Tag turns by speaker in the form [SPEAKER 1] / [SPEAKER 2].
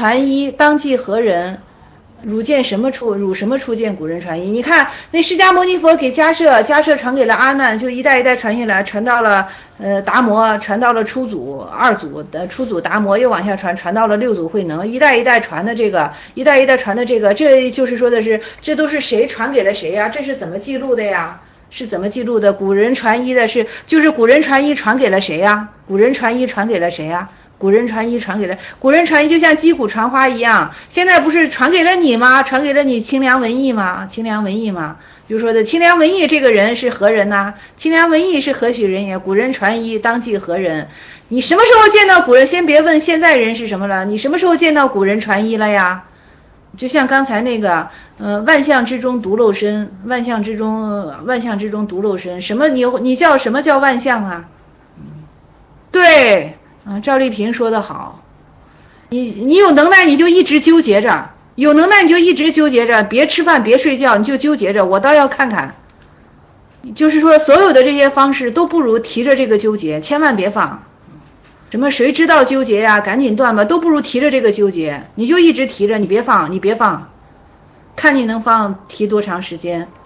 [SPEAKER 1] 传一，当即何人？汝什么初见古人传一？你看那释迦牟尼佛给迦摄传给了阿难，就一代一代传下来，传到了达摩，传到了初祖、二祖的初祖达摩，又往下传到了六祖慧能，一代一代传的这个，这就是说的是，这都是谁传给了谁呀？这是怎么记录的呀？是怎么记录的？古人传一的就是古人传一传给了谁呀？古人传一传给了谁呀？古人传一就像击鼓传花一样，现在不是传给了你吗？传给了你清凉文艺吗？就说的清凉文艺这个人是何人呢？清凉文艺是何许人也？古人传一，当即何人？你什么时候见到古人？先别问现在人是什么了，你什么时候见到古人传一了呀？就像刚才那个万象之中独漏身，万象之中独漏身，什么你叫什么叫万象啊？对，赵丽萍说得好，你有能耐你就一直纠结着，别吃饭别睡觉，你就纠结着，我倒要看看。就是说所有的这些方式都不如提着这个纠结，千万别放。什么谁知道纠结呀，赶紧断吧，都不如提着这个纠结，你就一直提着，你别放，看你能提多长时间。